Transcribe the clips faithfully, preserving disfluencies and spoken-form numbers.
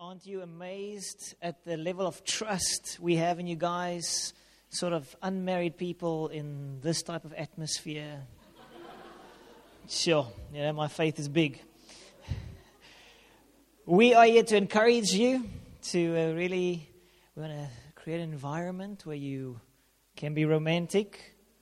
Aren't you amazed at the level of trust we have in you guys? Sort of unmarried people in this type of atmosphere. Sure, you know, my faith is big. We are here to encourage you to uh, really, we want to create an environment where you can be romantic.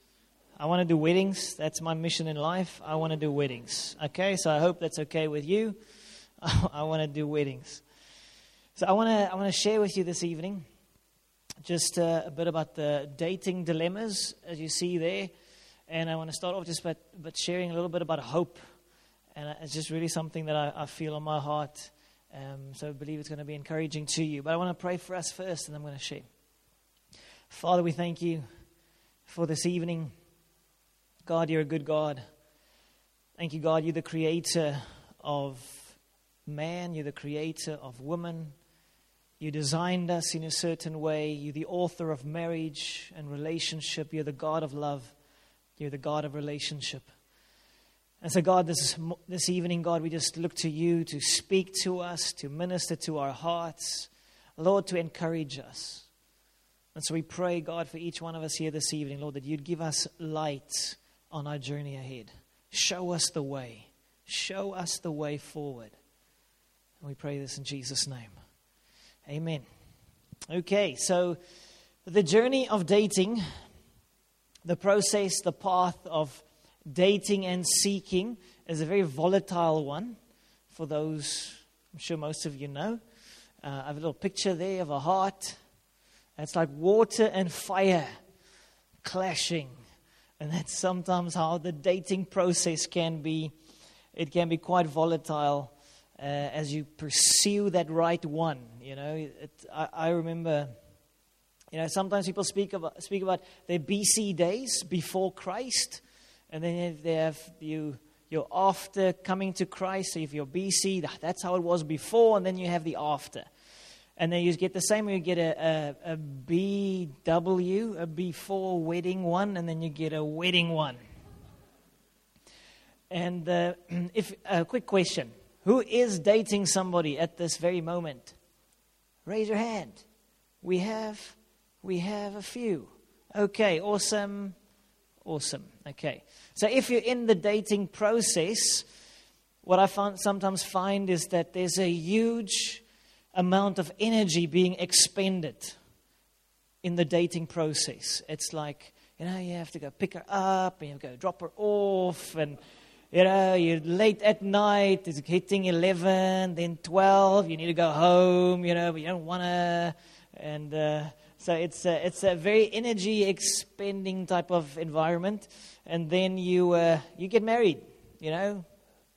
I want to do weddings. That's my mission in life. I want to do weddings. Okay, so I hope that's okay with you. I want to do weddings. So I want to I want to share with you this evening just uh, a bit about the dating dilemmas, as you see there. And I want to start off just by, by sharing a little bit about hope. And it's just really something that I, I feel on my heart. Um, so I believe it's going to be encouraging to you. But I want to pray for us first, and I'm going to share. Father, we thank you for this evening. God, you're a good God. Thank you, God, you're the creator of man. You're the creator of woman. You designed us in a certain way. You're the author of marriage and relationship. You're the God of love. You're the God of relationship. And so, God, this, this evening, God, we just look to you to speak to us, to minister to our hearts. Lord, to encourage us. And so we pray, God, for each one of us here this evening, Lord, that you'd give us light on our journey ahead. Show us the way. Show us the way forward. And we pray this in Jesus' name. Amen. Okay, so the journey of dating, the process, the path of dating and seeking is a very volatile one for those, I'm sure most of you know. Uh, I have a little picture there of a heart. It's like water and fire clashing. And that's sometimes how the dating process can be. It can be quite volatile uh, as you pursue that right one. You know, it, I, I remember, you know, sometimes people speak about speak about their B C days before Christ, and then they have you you're after coming to Christ. So if you're B C, that's how it was before, and then you have the after. And then you get the same, you get a, a, a B W, a before wedding one, and then you get a wedding one. And uh, if a uh, quick question, who is dating somebody at this very moment? Raise your hand. We have, we have a few. Okay, awesome, awesome. Okay, so if you're in the dating process, what I found, sometimes find is that there's a huge amount of energy being expended in the dating process. It's like, you know, you have to go pick her up and you have to go drop her off, and you know, you're late at night, it's hitting eleven, then twelve, you need to go home, you know, but you don't want to, and uh, so it's a, it's a very energy expending type of environment, and then you uh, you get married, you know,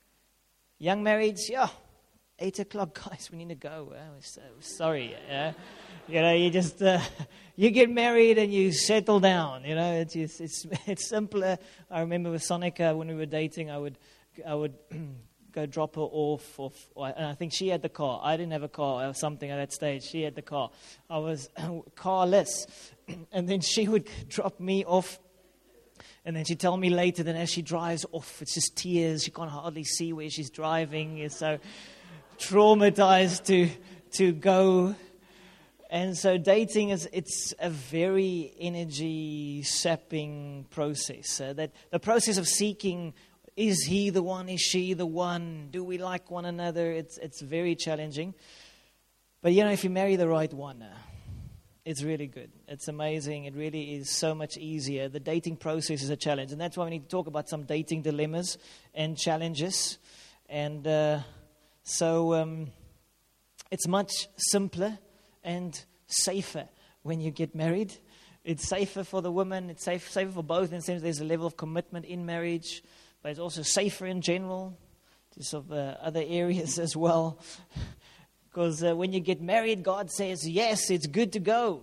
young marrieds, yeah. Eight o'clock, guys, we need to go. Oh, so sorry. Uh, you know, you just, uh, you get married and you settle down. You know, it's it's it's, it's simpler. I remember with Sonica, when we were dating, I would I would go drop her off. Or, and I think she had the car. I didn't have a car or something at that stage. She had the car. I was carless. And then she would drop me off. And then she'd tell me later that as she drives off, it's just tears. She can't hardly see where she's driving. So traumatized to to go. And so dating is it's a very energy sapping process. Uh, that the process of seeking, is he the one, is she the one, do we like one another, it's it's very challenging. But you know, if you marry the right one, uh, it's really good. It's amazing. It really is so much easier. The dating process is a challenge, and that's why we need to talk about some dating dilemmas and challenges. And uh So um, it's much simpler and safer when you get married. It's safer for the woman. It's safe, safer for both in the sense there's a level of commitment in marriage. But it's also safer in general, just of uh, other areas as well. Because uh, when you get married, God says, yes, it's good to go.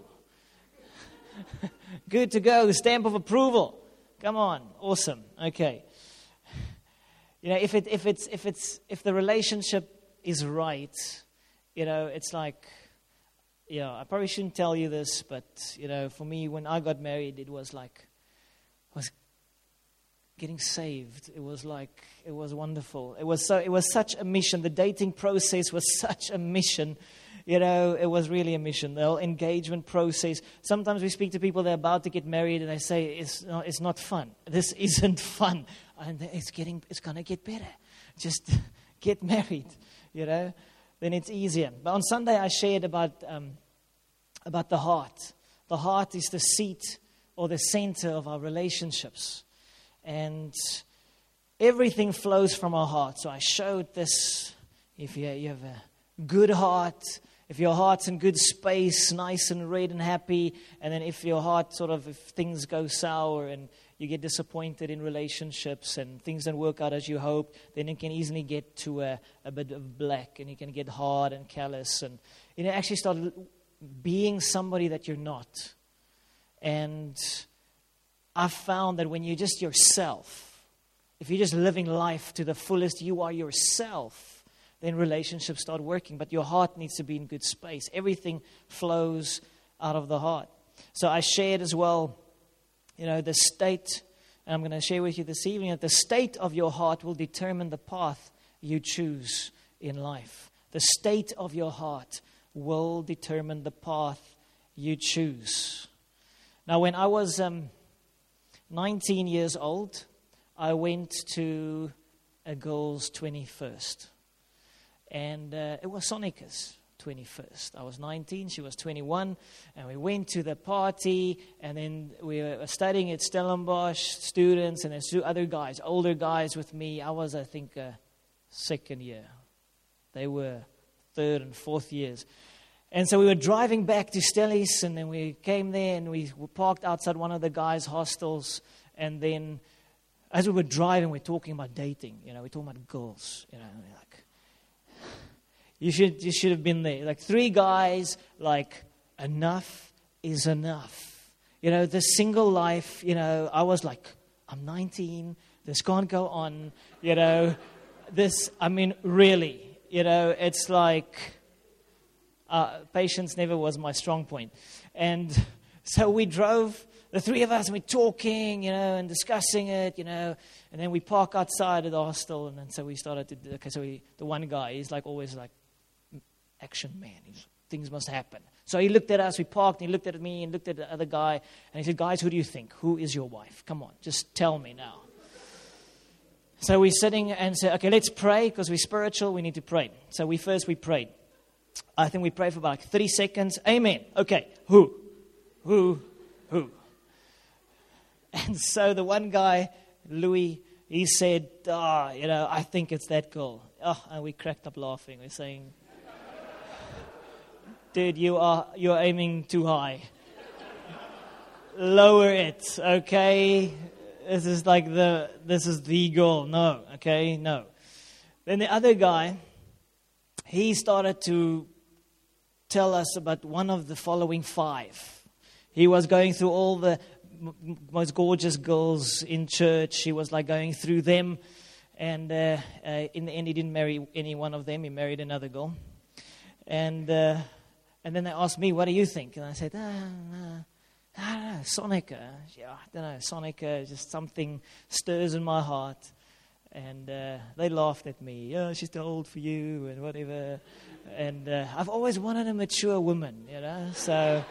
Good to go, stamp of approval. Come on, awesome, okay. You know, if it if it's if it's if the relationship is right, you know, it's like, yeah, I probably shouldn't tell you this, but you know, for me, when I got married, it was like, I was getting saved. It was like, it was wonderful. It was so, it was such a mission. The dating process was such a mission. You know, it was really a mission. The whole engagement process. Sometimes we speak to people, they're about to get married, and they say, it's not, it's not fun. This isn't fun. And it's getting, it's going to get better. Just get married, you know. Then it's easier. But on Sunday, I shared about um, about the heart. The heart is the seat or the center of our relationships. And everything flows from our heart. So I showed this. If you, you have a good heart, if your heart's in good space, nice and red and happy, and then if your heart sort of, if things go sour and you get disappointed in relationships and things don't work out as you hoped, then it can easily get to a, a bit of black, and you can get hard and callous, and you know, actually start being somebody that you're not. And I've found that when you're just yourself, if you're just living life to the fullest, you are yourself, then relationships start working. But your heart needs to be in good space. Everything flows out of the heart. So I shared as well, you know, the state, and I'm going to share with you this evening, that the state of your heart will determine the path you choose in life. The state of your heart will determine the path you choose. Now, when I was um, nineteen years old, I went to a girl's twenty-first. And uh, it was Sonica's twenty-first. I was nineteen, she was twenty-one, and we went to the party, and then we were studying at Stellenbosch, students, and there's two other guys, older guys with me. I was, I think, uh, second year. They were third and fourth years. And so we were driving back to Stellies, and then we came there, and we parked outside one of the guys' hostels, and then as we were driving, we we're talking about dating, you know, we're talking about girls, you know, like, You should you should have been there. Like three guys, like enough is enough. You know, this single life, you know, I was like, I'm nineteen, this can't go on, you know. This, I mean, really, you know, it's like, uh, patience never was my strong point. And so we drove, the three of us, and we're talking, you know, and discussing it, you know. And then we park outside of the hostel, and then so we started to, okay, so we, the one guy, he's like always like, action man. He's, things must happen. So he looked at us, we parked, and he looked at me and looked at the other guy, and he said, guys, who do you think? Who is your wife? Come on, just tell me now. So we're sitting and said, okay, let's pray, because we're spiritual, we need to pray. So we first, we prayed. I think we prayed for about like thirty seconds. Amen. Okay, who? Who? Who? And so the one guy, Louis, he said, ah, oh, you know, I think it's that girl. Oh, and we cracked up laughing. We're saying, dude, you are you're aiming too high. Lower it, okay? This is like the this is the goal. No, okay, no. Then the other guy, he started to tell us about one of the following five. He was going through all the m- most gorgeous girls in church. He was like going through them, and uh, uh, in the end, he didn't marry any one of them. He married another girl, and. Uh, And then they asked me, what do you think? And I said, ah, no, I don't know, Sonica. Yeah, I don't know, Sonica, just something stirs in my heart. And uh, they laughed at me. Oh, she's too old for you and whatever. And uh, I've always wanted a mature woman, you know. So,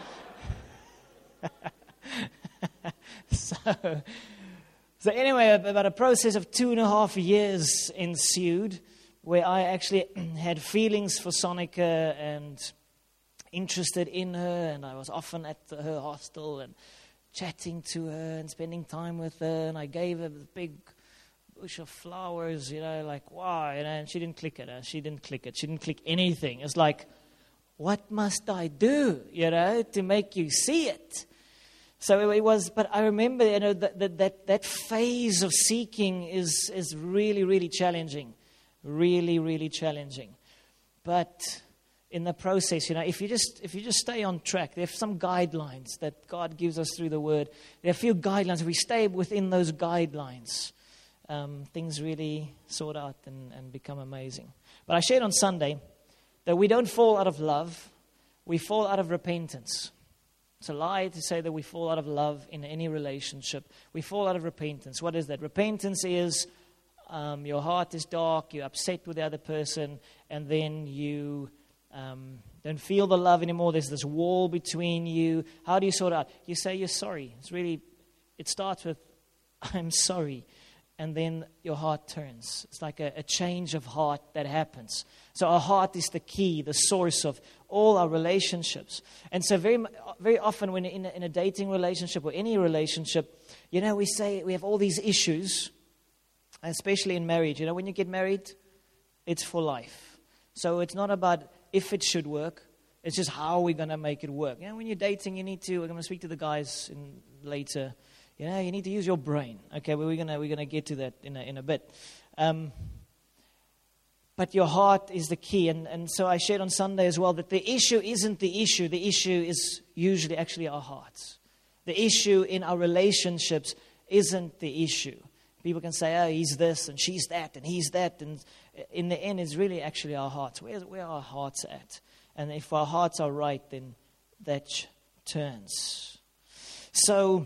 so, so anyway, about a process of two and a half years ensued where I actually had feelings for Sonica and interested in her, and I was often at her hostel and chatting to her and spending time with her, and I gave her the big bush of flowers, you know, like, wow, you know, and she didn't click it, uh, she didn't click it, she didn't click anything. It's like, what must I do, you know, to make you see it? So it was, but I remember, you know, that that, that, that phase of seeking is, is really, really challenging, really, really challenging. But in the process, you know, if you just if you just stay on track, there are some guidelines that God gives us through the Word. There are a few guidelines. If we stay within those guidelines, um, things really sort out and, and become amazing. But I shared on Sunday that we don't fall out of love. We fall out of repentance. It's a lie to say that we fall out of love in any relationship. We fall out of repentance. What is that? Repentance is um, your heart is dark, you're upset with the other person, and then you... um, don't feel the love anymore. There's this wall between you. How do you sort it out? You say you're sorry. It's really, it starts with, I'm sorry. And then your heart turns. It's like a, a change of heart that happens. So our heart is the key, the source of all our relationships. And so very very often when in a, in a dating relationship or any relationship, you know, we say we have all these issues, especially in marriage. You know, when you get married, it's for life. So it's not about if it should work. It's just how we're going to make it work. You know, when you're dating, you need to, I'm going to speak to the guys in later. You know, you need to use your brain. Okay, well, we're gonna we're gonna get to that in a in a bit. Um, but your heart is the key, and and so I shared on Sunday as well that the issue isn't the issue. The issue is usually actually our hearts. The issue in our relationships isn't the issue. People can say, "Oh, he's this and she's that and he's that," and in the end, it's really actually our hearts. Where where are our hearts at? And if our hearts are right, then that turns. So.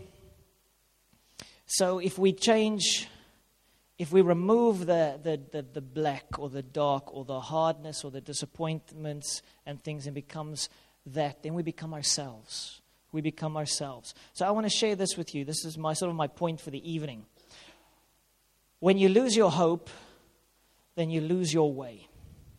So if we change, if we remove the, the, the, the black or the dark or the hardness or the disappointments and things and becomes that, then we become ourselves. We become ourselves. So I want to share this with you. This is my sort of my point for the evening. When you lose your hope, then you lose your way.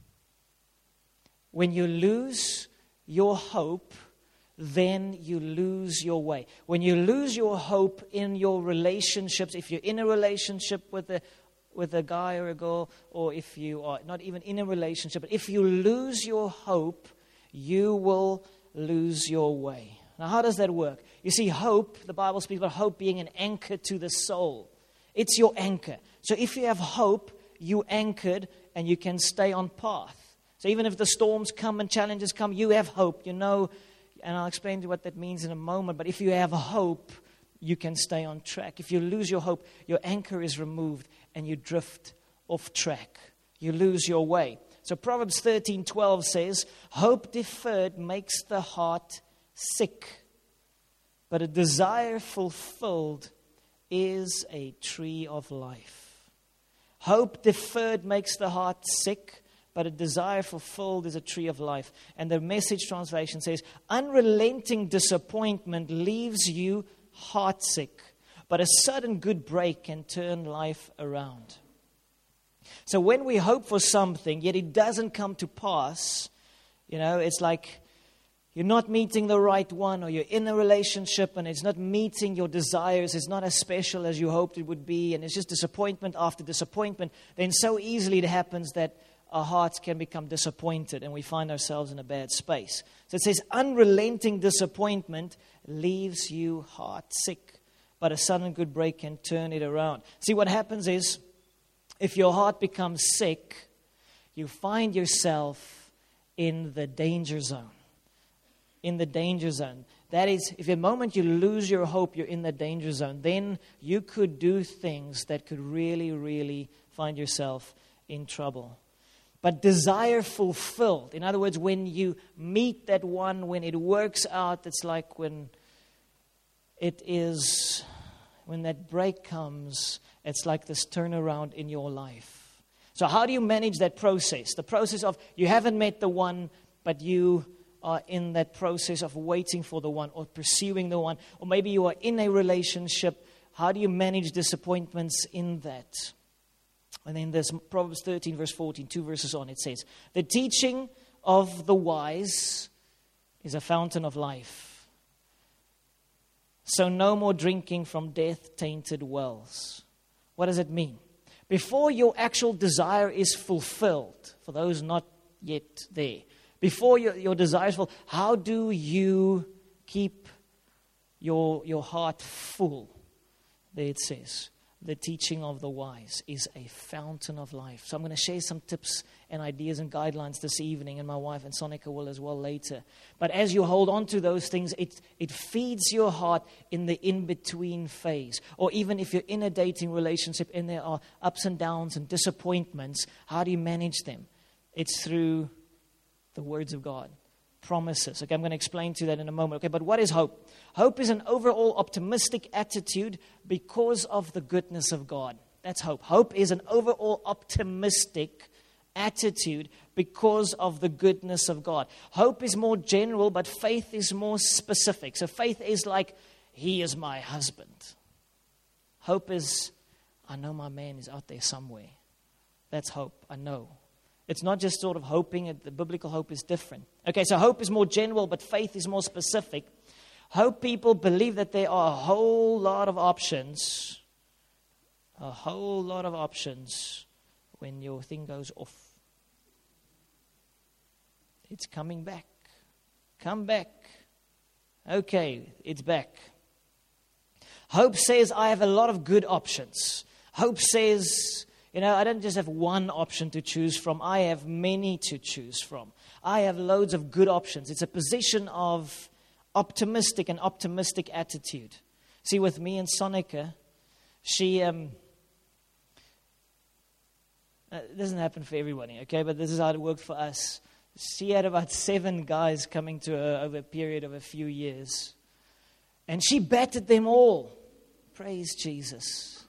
When you lose your hope, then you lose your way. When you lose your hope in your relationships, if you're in a relationship with a with a guy or a girl, or if you are not even in a relationship, but if you lose your hope, you will lose your way. Now, how does that work? You see, hope, the Bible speaks about hope being an anchor to the soul. It's your anchor. So if you have hope, you anchored and you can stay on path. So even if the storms come and challenges come, you have hope. You know. And I'll explain to you what that means in a moment. But if you have hope, you can stay on track. If you lose your hope, your anchor is removed and you drift off track. You lose your way. So Proverbs thirteen twelve says, hope deferred makes the heart sick, but a desire fulfilled is a tree of life. Hope deferred makes the heart sick, but a desire fulfilled is a tree of life. And the Message translation says, unrelenting disappointment leaves you heartsick, but a sudden good break can turn life around. So when we hope for something, yet it doesn't come to pass, you know, it's like you're not meeting the right one, or you're in a relationship and it's not meeting your desires, it's not as special as you hoped it would be, and it's just disappointment after disappointment, then so easily it happens that our hearts can become disappointed and we find ourselves in a bad space. So it says, unrelenting disappointment leaves you heart sick, but a sudden good break can turn it around. See, what happens is, if your heart becomes sick, you find yourself in the danger zone. In the danger zone. That is, if the moment you lose your hope, you're in the danger zone, then you could do things that could really, really find yourself in trouble. But desire fulfilled. In other words, when you meet that one, when it works out, it's like when it is, when that break comes, it's like this turnaround in your life. So how do you manage that process? The process of you haven't met the one, but you are in that process of waiting for the one or pursuing the one. Or maybe you are in a relationship. How do you manage disappointments in that? And then there's Proverbs thirteen, verse fourteen, two verses on, it says, the teaching of the wise is a fountain of life. So no more drinking from death-tainted wells. What does it mean? Before your actual desire is fulfilled, for those not yet there, before your, your desire is fulfilled, how do you keep your, your heart full? There it says, the teaching of the wise is a fountain of life. So I'm going to share some tips and ideas and guidelines this evening, and my wife and Sonika will as well later. But as you hold on to those things, it, it feeds your heart in the in-between phase. Or even if you're in a dating relationship and there are ups and downs and disappointments, how do you manage them? It's through the words of God. Promises. Okay, I'm going to explain to you that in a moment. Okay, but what is hope? Hope is an overall optimistic attitude because of the goodness of God. That's hope. Hope is an overall optimistic attitude because of the goodness of God. Hope is more general, but faith is more specific. So faith is like, he is my husband. Hope is, I know my man is out there somewhere. That's hope, I know. It's not just sort of hoping. The biblical hope is different. Okay, so hope is more general, but faith is more specific. Hope people believe that there are a whole lot of options, a whole lot of options when your thing goes off. It's coming back. Come back. Okay, it's back. Hope says I have a lot of good options. Hope says, you know, I don't just have one option to choose from. I have many to choose from. I have loads of good options. It's a position of optimistic and optimistic attitude. See, with me and Sonica, she, um, it doesn't happen for everybody, okay, but this is how it worked for us. She had about seven guys coming to her over a period of a few years. And she battered them all. Praise Jesus.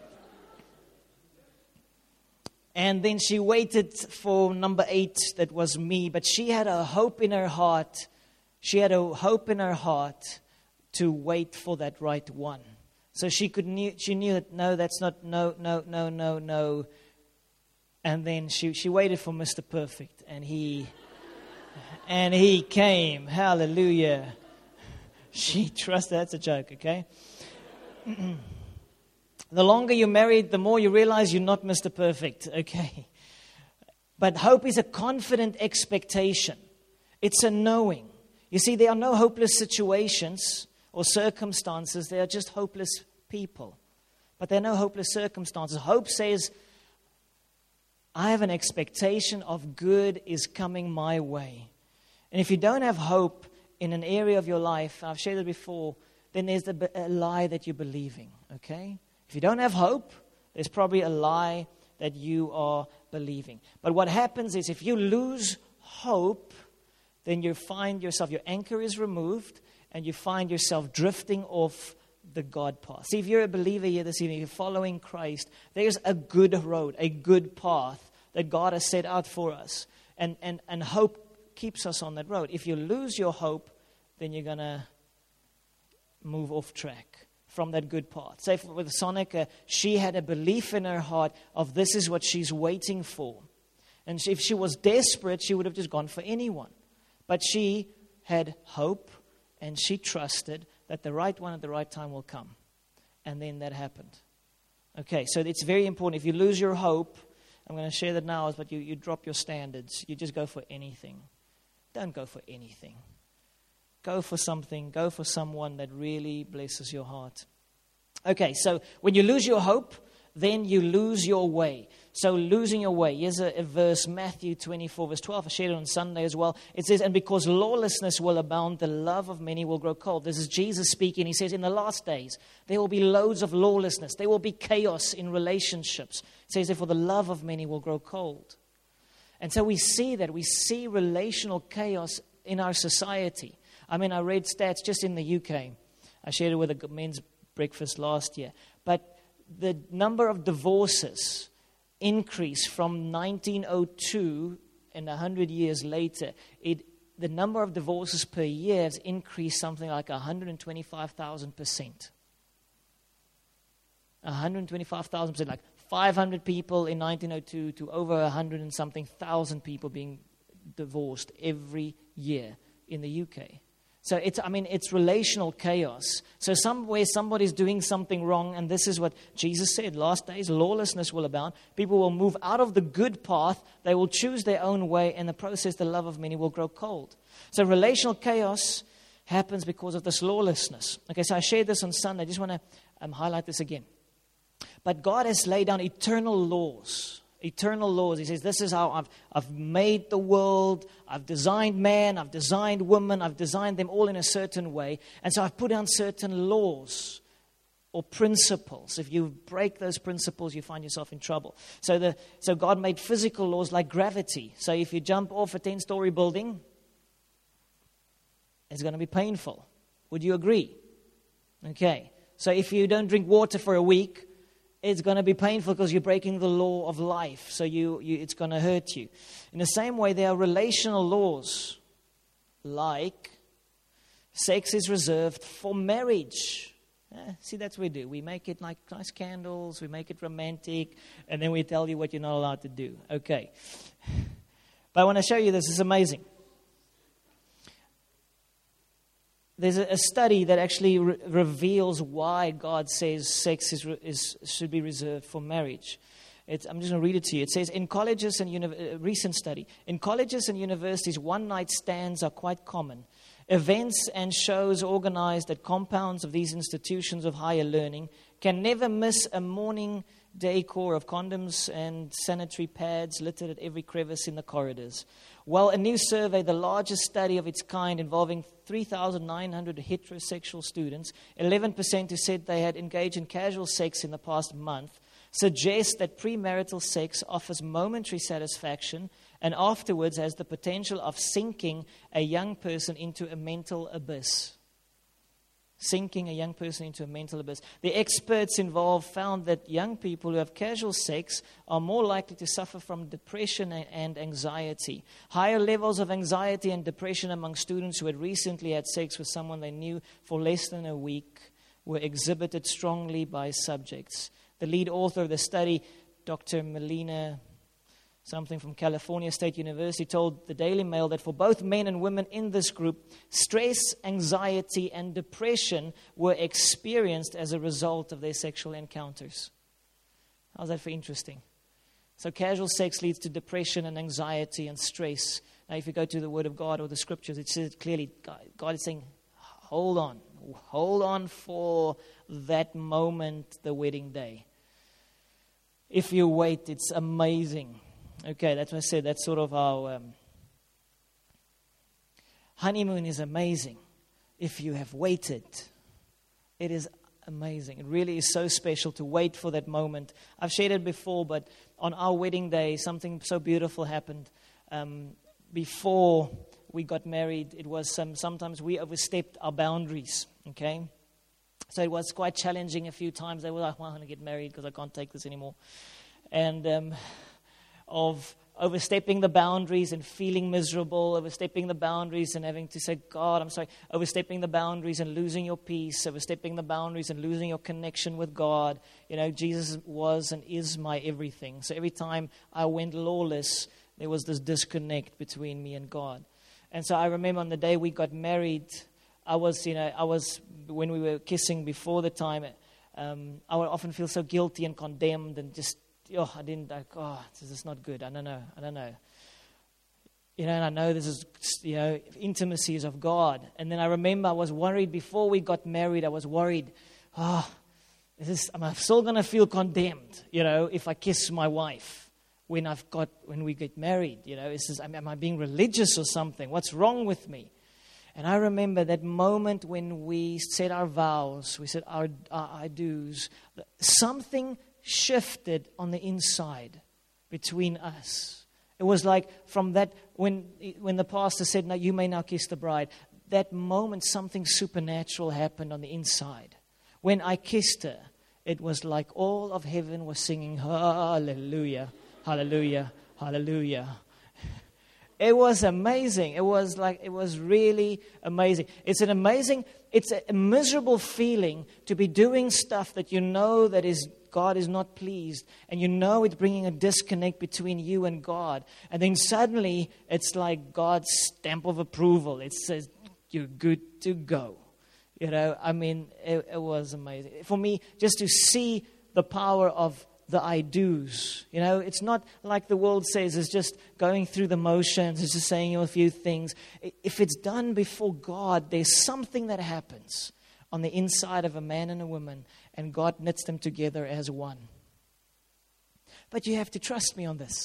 And then she waited for number eight, that was me. But she had a hope in her heart. She had a hope in her heart to wait for that right one. So she could knew, she knew that, no, that's not, no, no, no, no, no. And then she, she waited for Mister Perfect. And he, and he came. Hallelujah. She trusted. That's a joke, okay? The longer you're married, the more you realize you're not Mister Perfect, okay? But hope is a confident expectation. It's a knowing. You see, there are no hopeless situations or circumstances. There are just hopeless people. But there are no hopeless circumstances. Hope says, I have an expectation of good is coming my way. And if you don't have hope in an area of your life, I've shared it before, then there's the, a lie that you're believing, okay? If you don't have hope, there's probably a lie that you are believing. But what happens is if you lose hope, then you find yourself, your anchor is removed, and you find yourself drifting off the God path. See, if you're a believer here this evening, you're following Christ, there's a good road, a good path that God has set out for us. And, and, and hope keeps us on that road. If you lose your hope, then you're going to move off track from that good path. Say with Sonica, she had a belief in her heart of this is what she's waiting for. And if she was desperate, she would have just gone for anyone. But she had hope and she trusted that the right one at the right time will come. And then that happened. Okay, so it's very important. If you lose your hope, I'm going to share that now, but you, you drop your standards. You just go for anything. Don't go for anything. Go for something. Go for someone that really blesses your heart. Okay, so when you lose your hope, then you lose your way. So losing your way. Here's a, a verse, Matthew twenty-four, verse twelve. I shared it on Sunday as well. It says, and because lawlessness will abound, the love of many will grow cold. This is Jesus speaking. He says, in the last days, there will be loads of lawlessness. There will be chaos in relationships. It says, therefore, the love of many will grow cold. And so we see that. We see relational chaos in our society. I mean, I read stats just in the U K. I shared it with a men's breakfast last year. But the number of divorces increased from nineteen oh two and one hundred years later. It, the number of divorces per year has increased something like one hundred twenty-five thousand percent. one hundred twenty-five thousand percent, like five hundred people in nineteen oh two to over one hundred and something thousand people being divorced every year in the U K. So it's, I mean, it's relational chaos. So somewhere somebody's doing something wrong, and this is what Jesus said, last days, lawlessness will abound. People will move out of the good path. They will choose their own way. In the process, the love of many will grow cold. So relational chaos happens because of this lawlessness. Okay, so I shared this on Sunday. I just want to um, highlight this again. But God has laid down eternal laws. Eternal laws. He says, this is how I've, I've made the world. I've designed man. I've designed woman. I've designed them all in a certain way. And so I've put down certain laws or principles. If you break those principles, you find yourself in trouble. So the so God made physical laws like gravity. So if you jump off a ten-story building, it's going to be painful. Would you agree? Okay. So if you don't drink water for a week, it's going to be painful because you're breaking the law of life. So you, you it's going to hurt you. In the same way, there are relational laws like sex is reserved for marriage. Eh, see, that's what we do. We make it like nice candles. We make it romantic. And then we tell you what you're not allowed to do. Okay. But I want to show you this. It's amazing. There's a study that actually re- reveals why God says sex is, is should be reserved for marriage. It's, I'm just going to read it to you. It says, in colleges and uni- a recent study, in colleges and universities, one-night stands are quite common. Events and shows organized at compounds of these institutions of higher learning can never miss a morning decor of condoms and sanitary pads littered at every crevice in the corridors. Well, a new survey, the largest study of its kind involving three thousand nine hundred heterosexual students, eleven percent who said they had engaged in casual sex in the past month, suggests that premarital sex offers momentary satisfaction and afterwards has the potential of sinking a young person into a mental abyss. Sinking a young person into a mental abyss. The experts involved found that young people who have casual sex are more likely to suffer from depression and anxiety. Higher levels of anxiety and depression among students who had recently had sex with someone they knew for less than a week were exhibited strongly by subjects. The lead author of the study, Doctor Melina something from California State University, told the Daily Mail that for both men and women in this group, stress, anxiety, and depression were experienced as a result of their sexual encounters. How's that for interesting? So casual sex leads to depression and anxiety and stress. Now, if you go to the Word of God or the Scriptures, it says clearly, God is saying, hold on. Hold on for that moment, the wedding day. If you wait, it's amazing. Okay, that's what I said. That's sort of our um, honeymoon is amazing if you have waited. It is amazing. It really is so special to wait for that moment. I've shared it before, but on our wedding day, something so beautiful happened. Um, before we got married, it was some, sometimes we overstepped our boundaries, okay? So it was quite challenging a few times. They were like, well, I want to get married because I can't take this anymore. And um, of overstepping the boundaries and feeling miserable, overstepping the boundaries and having to say, God, I'm sorry, overstepping the boundaries and losing your peace, overstepping the boundaries and losing your connection with God. You know, Jesus was and is my everything. So every time I went lawless, there was this disconnect between me and God. And so I remember on the day we got married, I was, you know, I was, when we were kissing before the time, um, I would often feel so guilty and condemned and just, oh, I didn't, like, oh, this is not good. I don't know. I don't know. You know, and I know this is, you know, intimacies of God. And then I remember I was worried before we got married. I was worried, oh, is this, am I still going to feel condemned, you know, if I kiss my wife when I've got, when we get married? You know, is this, am I being religious or something? What's wrong with me? And I remember that moment when we said our vows, we said our, our I do's, something shifted on the inside between us. It was like from that, when when the pastor said, "No, you may now kiss the bride," that moment something supernatural happened on the inside. When I kissed her, it was like all of heaven was singing, hallelujah, hallelujah, hallelujah. It was amazing. It was like, it was really amazing. It's an amazing, it's a miserable feeling to be doing stuff that you know that is God is not pleased, and you know it's bringing a disconnect between you and God. And then suddenly it's like God's stamp of approval. It says, you're good to go. You know, I mean, it, it was amazing. For me, just to see the power of the I do's. You know, it's not like the world says, it's just going through the motions, it's just saying a few things. If it's done before God, there's something that happens on the inside of a man and a woman, and God knits them together as one. But you have to trust me on this.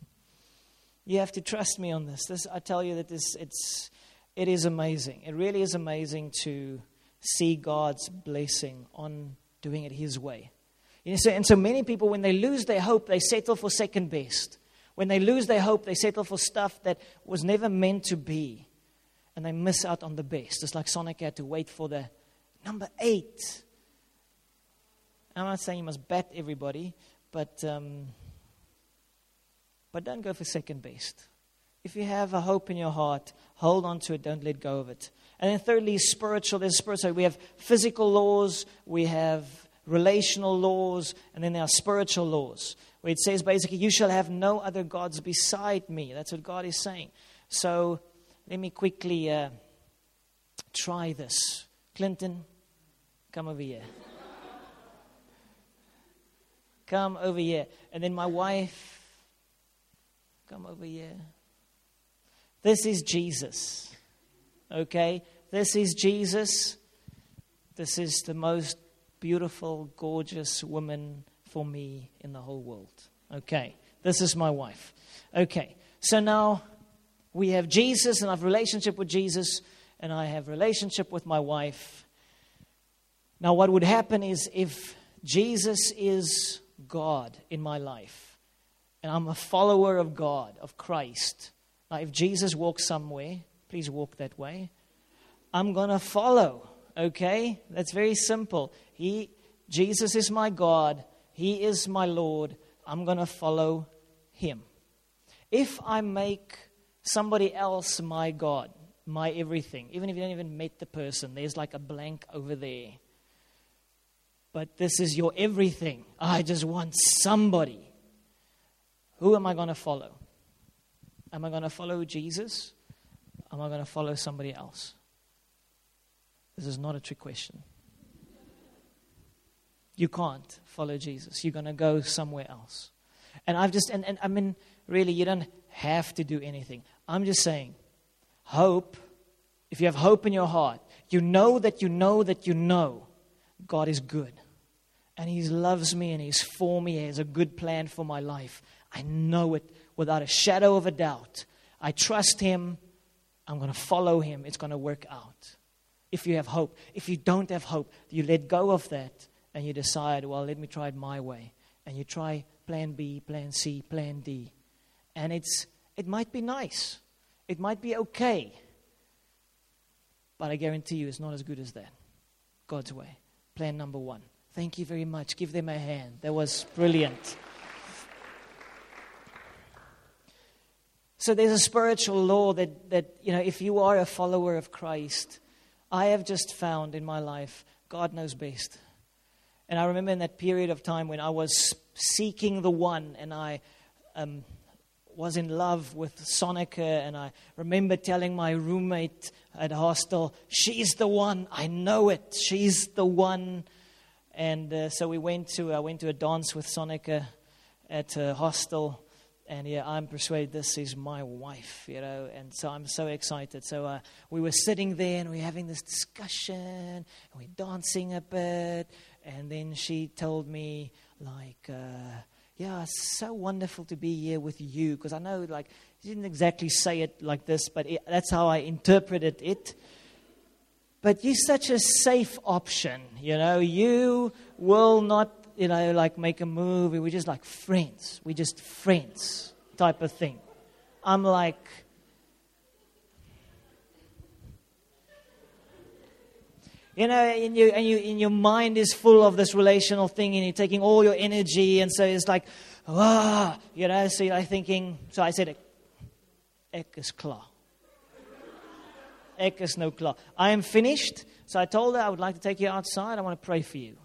You have to trust me on this. This I tell you that this it's it is amazing. It really is amazing to see God's blessing on doing it His way. You know, so, and so many people, when they lose their hope, they settle for second best. When they lose their hope, they settle for stuff that was never meant to be. And they miss out on the best. It's like Sonic had to wait for the number eight. I'm not saying you must bat everybody, but um, but don't go for second best. If you have a hope in your heart, hold on to it. Don't let go of it. And then thirdly, spiritual. There's spiritual. We have physical laws. We have relational laws. And then there are spiritual laws, where it says basically, you shall have no other gods beside me. That's what God is saying. So let me quickly uh, try this. Clinton, come over here. Come over here. And then my wife, come over here. This is Jesus. Okay? This is Jesus. This is the most beautiful, gorgeous woman for me in the whole world. Okay? This is my wife. Okay. So now we have Jesus, and I have a relationship with Jesus, and I have a relationship with my wife. Now what would happen is if Jesus is God in my life, and I'm a follower of God, of Christ. Now, if Jesus walks somewhere, please walk that way. I'm going to follow, okay? That's very simple. He, Jesus is my God. He is my Lord. I'm going to follow Him. If I make somebody else my God, my everything, even if you don't even meet the person, there's like a blank over there. But this is your everything. I just want somebody. Who am I going to follow? Am I going to follow Jesus? Am I going to follow somebody else? This is not a trick question. You can't follow Jesus. You're going to go somewhere else. And I've just, and, and I mean, really, you don't have to do anything. I'm just saying, hope, if you have hope in your heart, you know that you know that you know God is good. And He loves me and He's for me. He has a good plan for my life. I know it without a shadow of a doubt. I trust Him. I'm going to follow Him. It's going to work out. If you have hope. If you don't have hope, you let go of that and you decide, well, let me try it my way. And you try plan B, plan C, plan D. And it's it might be nice. It might be okay. But I guarantee you it's not as good as that. God's way. Plan number one. Thank you very much. Give them a hand. That was brilliant. So there's a spiritual law that, that, you know, if you are a follower of Christ, I have just found in my life, God knows best. And I remember in that period of time when I was seeking the one and I um, was in love with Sonica, and I remember telling my roommate at hostel, she's the one, I know it, she's the one. And uh, so we went to, I went to a dance with Sonica at a hostel. And yeah, I'm persuaded this is my wife, you know, and so I'm so excited. So uh, we were sitting there and we were having this discussion, and we're dancing a bit, and then she told me, like, uh, yeah, it's so wonderful to be here with you, because I know, like, she didn't exactly say it like this, but it, that's how I interpreted it. But you're such a safe option, you know, you will not, you know, like make a move. We're just like friends. We're just friends type of thing. I'm like, you know, and, you, and, you, and your mind is full of this relational thing, and you're taking all your energy. And so it's like, ah, you know, so you're thinking, so I said, ek is klaar. Ek is nou klaar. I am finished. So I told her I would like to take you outside. I want to pray for you.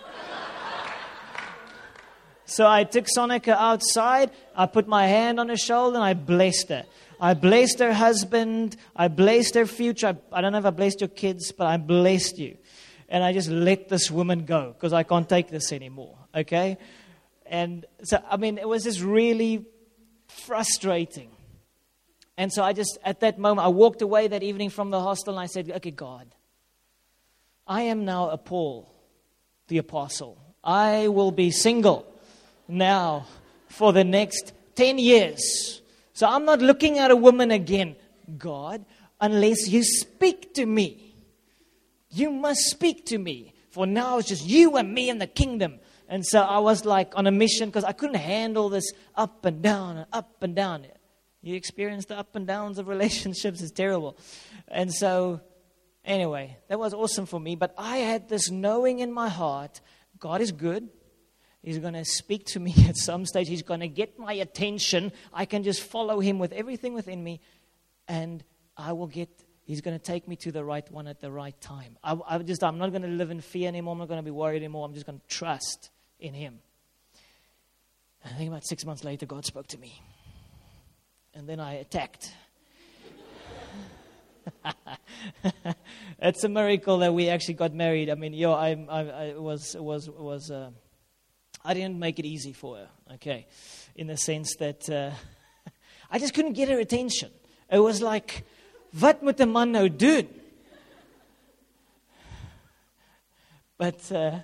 So I took Sonica outside, I put my hand on her shoulder, and I blessed her. I blessed her husband, I blessed her future. I, I don't know if I blessed your kids, but I blessed you. And I just let this woman go, because I can't take this anymore, okay? And so, I mean, it was just really frustrating. And so I just, at that moment, I walked away that evening from the hostel, and I said, okay, God, I am now a Paul, the apostle. I will be single now for the next ten years. So I'm not looking at a woman again, God, unless you speak to me. You must speak to me. For now it's just you and me in the kingdom. And so I was like on a mission, because I couldn't handle this up and down and up and down. You experience the up and downs of relationships. It's terrible. And so anyway, that was awesome for me. But I had this knowing in my heart, God is good. He's going to speak to me at some stage. He's going to get my attention. I can just follow him with everything within me, and I will get, he's going to take me to the right one at the right time. I, I just, I'm not going to live in fear anymore. I'm not going to be worried anymore. I'm just going to trust in him. And I think about six months later, God spoke to me. And then I attacked. It's a miracle that we actually got married. I mean, yo, I, I, I was, was, was, uh, I didn't make it easy for her, okay, in the sense that uh, I just couldn't get her attention. It was like, wat moet 'n man nou doen? But uh,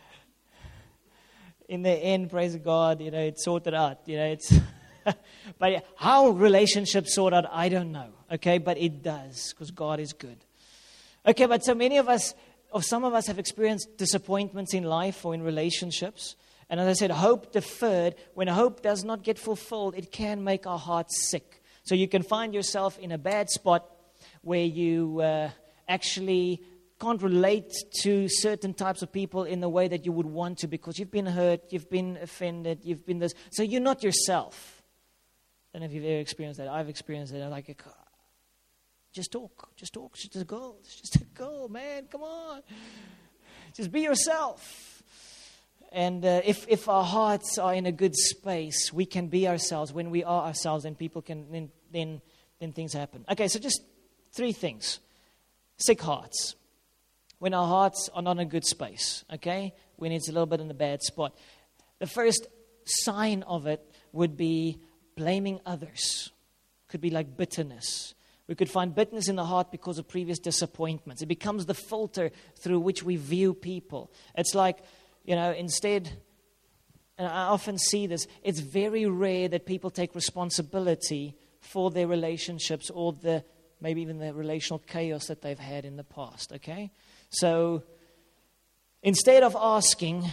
in the end, praise God, you know, it sorted out. You know, it's but how relationships sort out, I don't know. Okay, but it does because God is good. Okay, but so many of us, or some of us, have experienced disappointments in life or in relationships. And as I said, hope deferred, when hope does not get fulfilled, it can make our hearts sick. So you can find yourself in a bad spot where you uh, actually can't relate to certain types of people in the way that you would want to because you've been hurt, you've been offended, you've been this. So you're not yourself. I don't know if you've ever experienced that. I've experienced it. I'm like, just talk, just talk. It's just a girl. It's just a girl, man. Come on. Just be yourself. And uh, if, if our hearts are in a good space, we can be ourselves. When we are ourselves, then people can, then, then, then things happen. Okay, so just three things. Sick hearts. When our hearts are not in a good space, okay? When it's a little bit in a bad spot. The first sign of it would be blaming others. Could be like bitterness. We could find bitterness in the heart because of previous disappointments. It becomes the filter through which we view people. It's like, you know, instead, and I often see this, it's very rare that people take responsibility for their relationships or the maybe even the relational chaos that they've had in the past, okay? So instead of asking,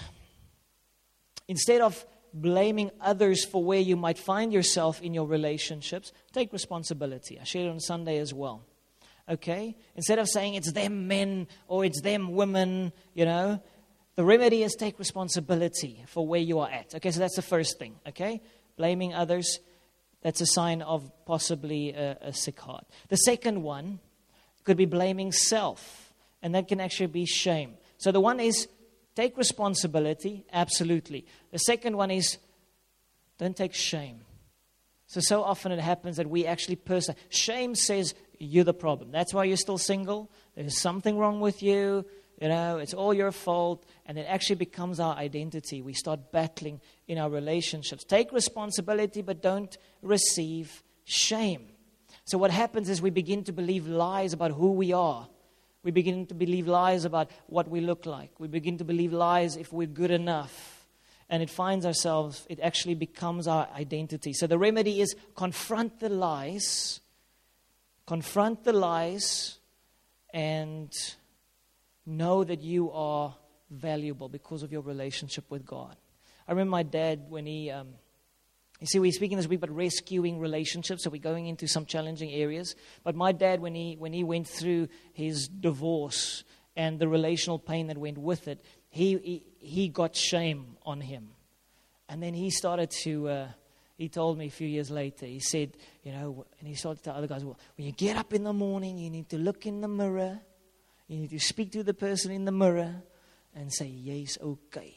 instead of blaming others for where you might find yourself in your relationships, take responsibility. I shared it on Sunday as well, okay? Instead of saying it's them men or it's them women, you know, the remedy is take responsibility for where you are at. Okay, so that's the first thing, okay? Blaming others, that's a sign of possibly a, a sick heart. The second one could be blaming self, and that can actually be shame. So the one is take responsibility, absolutely. The second one is don't take shame. So, so often it happens that we actually person. Shame says you're the problem. That's why you're still single. There's something wrong with you. You know, it's all your fault, and it actually becomes our identity. We start battling in our relationships. Take responsibility, but don't receive shame. So what happens is we begin to believe lies about who we are. We begin to believe lies about what we look like. We begin to believe lies if we're good enough. And it finds ourselves, it actually becomes our identity. So the remedy is confront the lies, confront the lies, and know that you are valuable because of your relationship with God. I remember my dad when he, um, you see, we're speaking this week about rescuing relationships, so we're going into some challenging areas. But my dad, when he when he went through his divorce and the relational pain that went with it, he he, he got shame on him. And then he started to, uh, he told me a few years later, he said, you know, and he started to tell other guys, well, when you get up in the morning, you need to look in the mirror. You need to speak to the person in the mirror and say, yes, okay.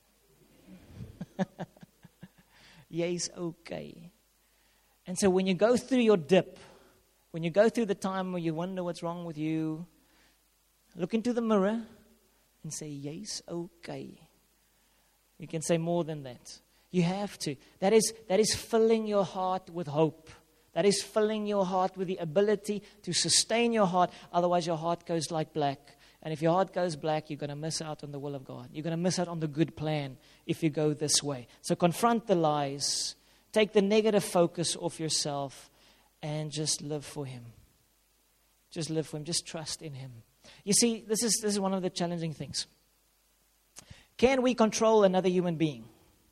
Yes, okay. And so when you go through your dip, when you go through the time where you wonder what's wrong with you, look into the mirror and say, yes, okay. You can say more than that. You have to. That is, that is filling your heart with hope. That is filling your heart with the ability to sustain your heart. Otherwise, your heart goes like black. And if your heart goes black, you're going to miss out on the will of God. You're going to miss out on the good plan if you go this way. So confront the lies. Take the negative focus off yourself and just live for Him. Just live for Him. Just trust in Him. You see, this is, this is one of the challenging things. Can we control another human being?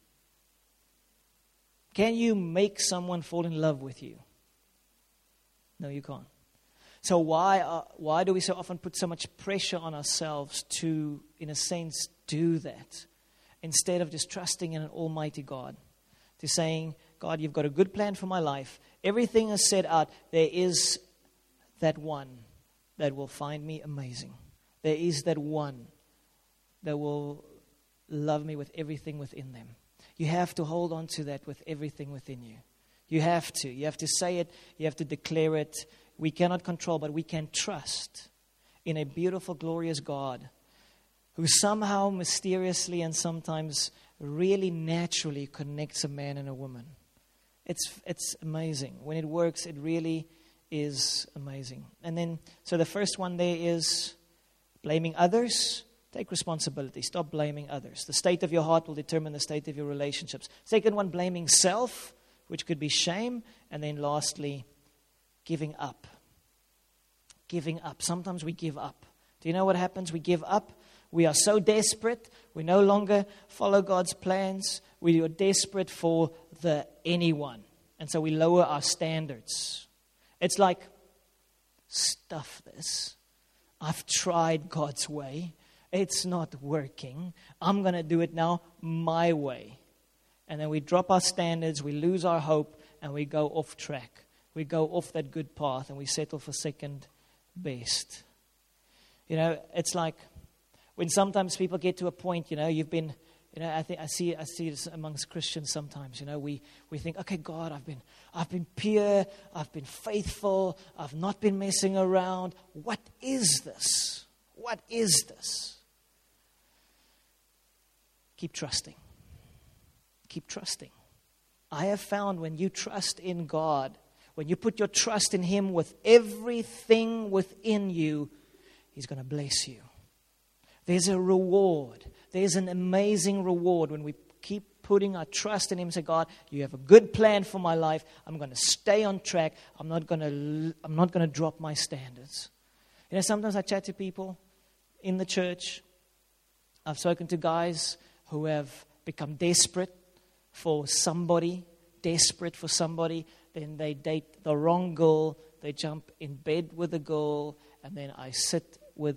Can you make someone fall in love with you? No, you can't. So why uh, why do we so often put so much pressure on ourselves to, in a sense, do that? instead of just trusting in an almighty God, to saying, God, you've got a good plan for my life. Everything is set out. There is that one that will find me amazing. There is that one that will love me with everything within them. You have to hold on to that with everything within you. You have to. You have to say it. You have to declare it. We cannot control, but we can trust in a beautiful, glorious God who somehow mysteriously and sometimes really naturally connects a man and a woman. It's it's amazing. When it works, it really is amazing. And then, so the first one there is blaming others. Take responsibility. Stop blaming others. The state of your heart will determine the state of your relationships. Second one, blaming self, which could be shame. And then lastly, giving up. Giving up. Sometimes we give up. Do you know what happens? We give up. We are so desperate. We no longer follow God's plans. We are desperate for the anyone. And so we lower our standards. It's like, stuff this. I've tried God's way. It's not working. I'm going to do it now my way. And then we drop our standards, we lose our hope, and we go off track. We go off that good path, and we settle for second best. You know, it's like when sometimes people get to a point, you know, you've been, you know, I think I see I see this amongst Christians sometimes. You know, we, we think, okay, God, I've been I've been pure, I've been faithful, I've not been messing around. What is this? What is this? Keep trusting. Keep trusting. I have found when you trust in God, when you put your trust in Him with everything within you, He's going to bless you. There's a reward. There's an amazing reward when we keep putting our trust in Him and say, God, you have a good plan for my life. I'm going to stay on track. I'm not going to, I'm not going to drop my standards. You know, sometimes I chat to people in the church. I've spoken to guys who have become desperate for somebody, desperate for somebody. Then they date the wrong girl. They jump in bed with the girl. And then I sit with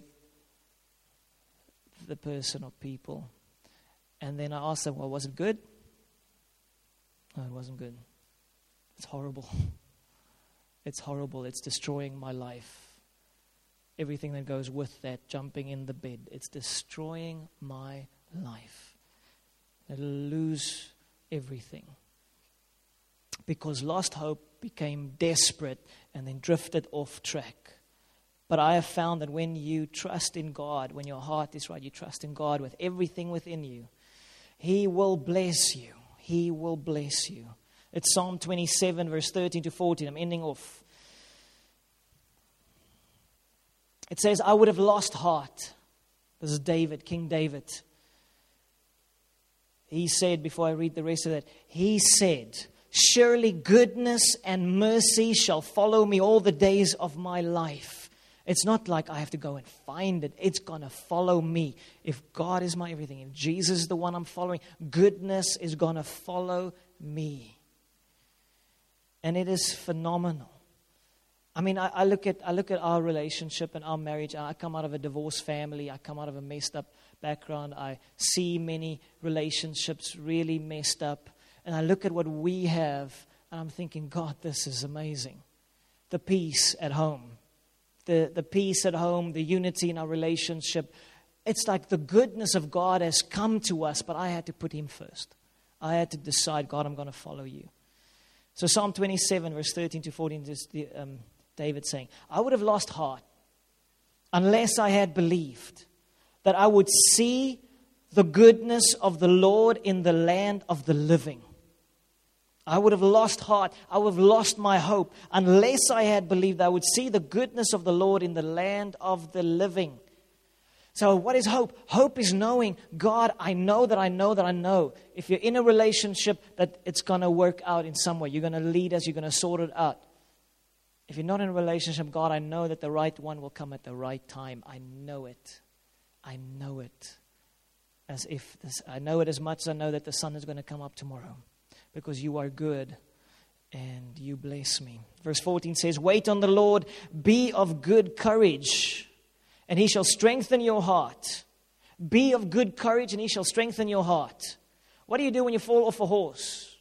the person or people. And then I ask them, well, was it good? No, it wasn't good. It's horrible. It's horrible. It's destroying my life. Everything that goes with that, jumping in the bed, it's destroying my life. It'll lose everything. Because lost hope became desperate and then drifted off track. But I have found that when you trust in God, when your heart is right, you trust in God with everything within you, He will bless you. He will bless you. It's Psalm twenty-seven, verse thirteen to fourteen. I'm ending off. It says, I would have lost heart. This is David, King David. He said, before I read the rest of that, he said, surely goodness and mercy shall follow me all the days of my life. It's not like I have to go and find it. It's going to follow me. If God is my everything, if Jesus is the one I'm following, goodness is going to follow me. And it is phenomenal. I mean, I, I look at I look at our relationship and our marriage. I come out of a divorced family. I come out of a messed up background. I see many relationships really messed up. And I look at what we have, and I'm thinking, God, this is amazing. The peace at home. The, the peace at home, the unity in our relationship. It's like the goodness of God has come to us, but I had to put Him first. I had to decide, God, I'm going to follow you. So Psalm twenty-seven, verse thirteen to fourteen, is the, um, David saying, I would have lost heart unless I had believed that I would see the goodness of the Lord in the land of the living. I would have lost heart. I would have lost my hope unless I had believed I would see the goodness of the Lord in the land of the living. So what is hope? Hope is knowing, God, I know that I know that I know. If you're in a relationship, that it's going to work out in some way. You're going to lead us. You're going to sort it out. If you're not in a relationship, God, I know that the right one will come at the right time. I know it. I know it. As if this, I know it as much as I know that the sun is going to come up tomorrow. Because you are good and you bless me. Verse fourteen says, wait on the Lord, be of good courage, and He shall strengthen your heart. Be of good courage, and he shall strengthen your heart. What do you do when you fall off a horse?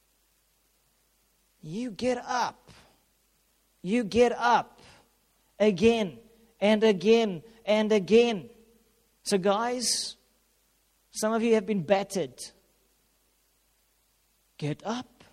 You get up. You get up again and again and again. So guys, some of you have been battered. Get up.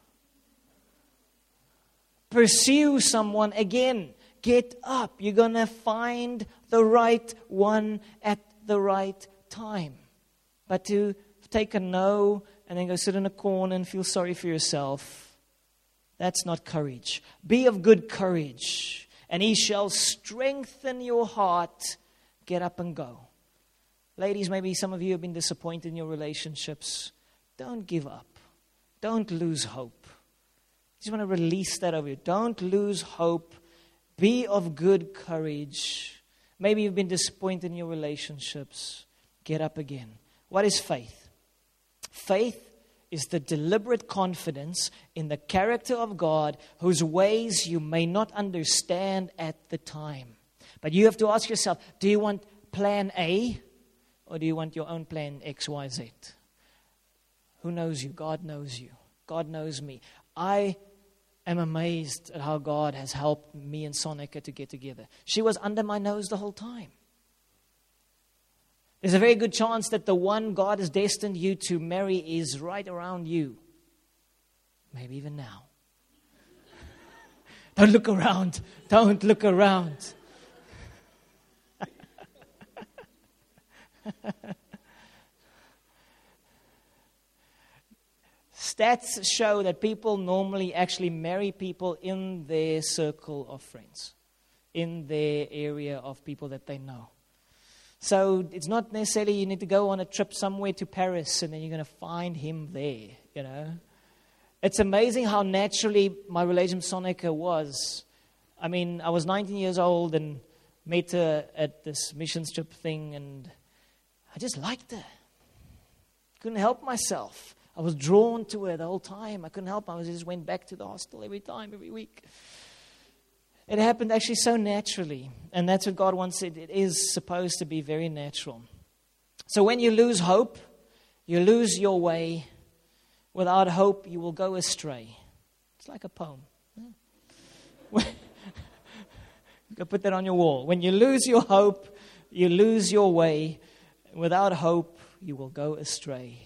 Pursue someone again. Get up. You're going to find the right one at the right time. But to take a no and then go sit in a corner and feel sorry for yourself, that's not courage. Be of good courage, and he shall strengthen your heart. Get up and go. Ladies, maybe some of you have been disappointed in your relationships. Don't give up. Don't lose hope. I just want to release that over you. Don't lose hope. Be of good courage. Maybe you've been disappointed in your relationships. Get up again. What is faith? Faith is the deliberate confidence in the character of God, whose ways you may not understand at the time. But you have to ask yourself, do you want plan A, or do you want your own plan X, Y, Z? Who knows you? God knows you. God knows me. I am amazed at how God has helped me and Sonica to get together. She was under my nose the whole time. There's a very good chance that the one God has destined you to marry is right around you. Maybe even now. Don't look around. Don't look around. Stats show that people normally actually marry people in their circle of friends, in their area of people that they know. So it's not necessarily you need to go on a trip somewhere to Paris and then you're going to find him there, you know. It's amazing how naturally my relationship with Sonica was. I mean, I was nineteen years old and met her at this mission trip thing, and I just liked her. Couldn't help myself. I was drawn to her the whole time. I couldn't help it. I just went back to the hostel every time, every week. It happened actually so naturally. And that's what God wants it. It is supposed to be very natural. So when you lose hope, you lose your way. Without hope, you will go astray. It's like a poem. You can put that on your wall. When you lose your hope, you lose your way. Without hope, you will go astray.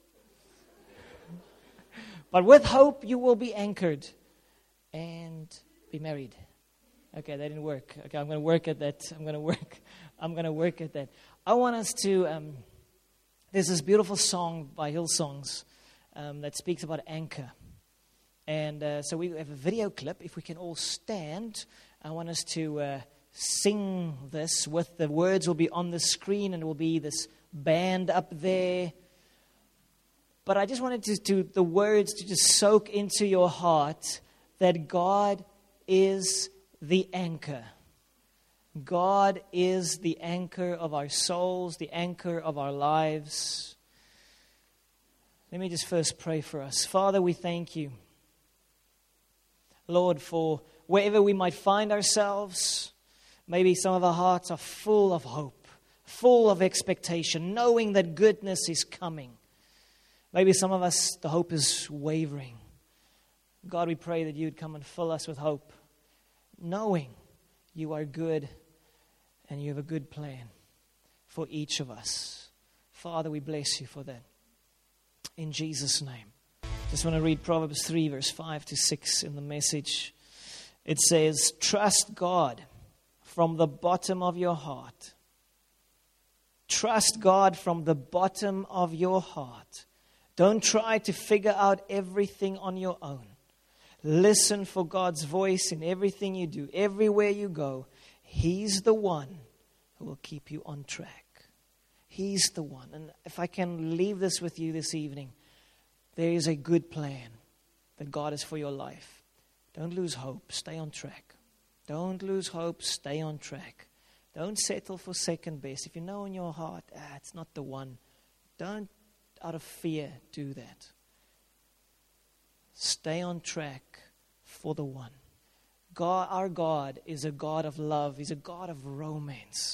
But with hope, you will be anchored and be married. Okay, that didn't work. Okay, I'm going to work at that. I'm going to work. I'm going to work at that. I want us to. Um, there's this beautiful song by Hillsongs um, that speaks about anchor, and uh, so we have a video clip. If we can all stand, I want us to uh, sing this. With the words will be on the screen, and it will be this band up there. But I just wanted to, to the words to just soak into your heart that God is the anchor. God is the anchor of our souls, the anchor of our lives. Let me just first pray for us. Father, we thank you, Lord, for wherever we might find ourselves. Maybe some of our hearts are full of hope, full of expectation, knowing that goodness is coming. Maybe some of us, the hope is wavering. God, we pray that you would come and fill us with hope, knowing you are good and you have a good plan for each of us. Father, we bless you for that. In Jesus' name. Just want to read Proverbs three, verse five to six in the Message. It says, trust God from the bottom of your heart. Trust God from the bottom of your heart. Don't try to figure out everything on your own. Listen for God's voice in everything you do, everywhere you go. He's the one who will keep you on track. He's the one. And if I can leave this with you this evening, there is a good plan that God has for your life. Don't lose hope. Stay on track. Don't lose hope. Stay on track. Don't settle for second best. If you know in your heart, ah, it's not the one, don't out of fear do that. Stay on track for the one. God, our God is a God of love. He's a God of romance.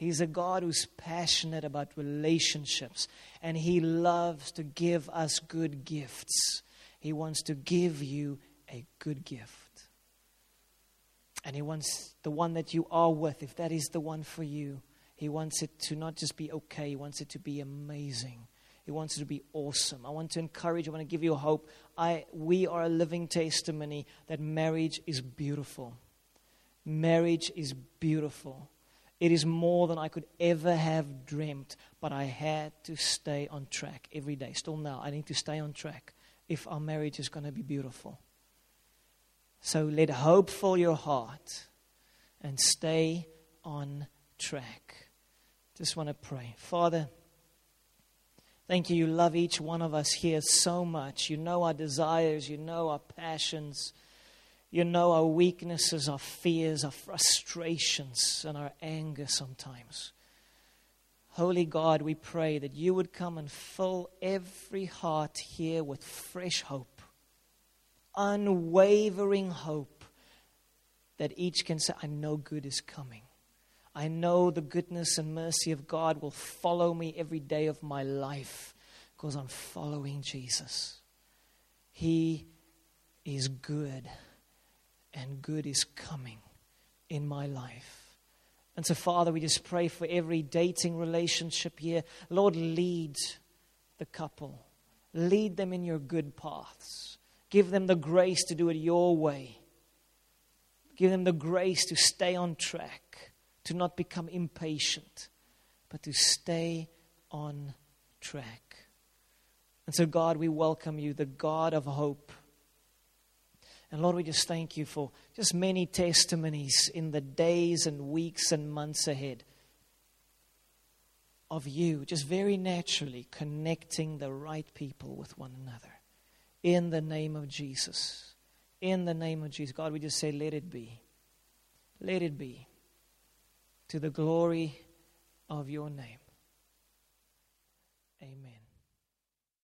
He's a God who's passionate about relationships, and He loves to give us good gifts. He wants to give you a good gift. And He wants the one that you are with, if that is the one for you, He wants it to not just be okay, He wants it to be amazing. He wants it to be awesome. I want to encourage, I want to give you hope. I, we are a living testimony that marriage is beautiful. Marriage is beautiful. It is more than I could ever have dreamt, but I had to stay on track every day. Still now, I need to stay on track if our marriage is going to be beautiful. So let hope fill your heart and stay on track. Just want to pray. Father, thank you. You love each one of us here so much. You know our desires. You know our passions. You know our weaknesses, our fears, our frustrations, and our anger sometimes. Holy God, we pray that you would come and fill every heart here with fresh hope, unwavering hope, that each can say, I know good is coming. I know the goodness and mercy of God will follow me every day of my life because I'm following Jesus. He is good, and good is coming in my life. And so, Father, we just pray for every dating relationship here. Lord, lead the couple. Lead them in your good paths. Give them the grace to do it your way. Give them the grace to stay on track, to not become impatient, but to stay on track. And so, God, we welcome you, the God of hope. And Lord, we just thank you for just many testimonies in the days and weeks and months ahead of you, just very naturally connecting the right people with one another. In the name of Jesus. In the name of Jesus. God, we just say, let it be. Let it be. To the glory of your name. Amen.